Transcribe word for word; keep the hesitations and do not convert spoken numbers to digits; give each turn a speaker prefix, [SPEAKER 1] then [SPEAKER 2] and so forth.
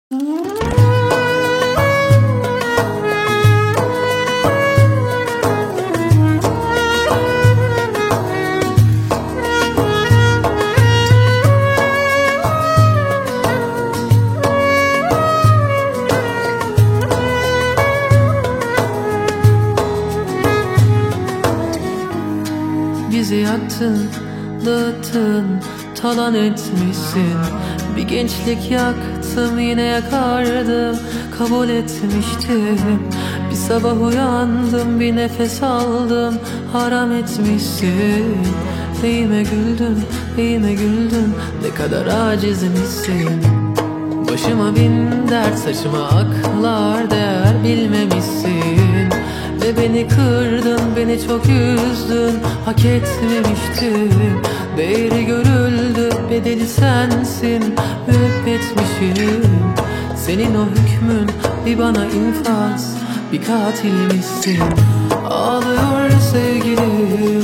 [SPEAKER 1] Bizi yaktın, dağıttın, talan etmişsin. Bir gençlik yaktım, yine yakardım, kabul etmiştim. Bir sabah uyandım, bir nefes aldım, haram etmişsin. Neyime güldün, neyime güldün, ne kadar acizmişsin. Başıma bin dert, saçıma aklar değer bilmemişsin. Ve beni kırdın, beni çok üzdün, hak etmemiştim. Değeri görüldü, bedeli sensin, müebbetmişim. Senin o hükmün bir bana infaz, bir katilmişsin. Ağlıyor sevgilim,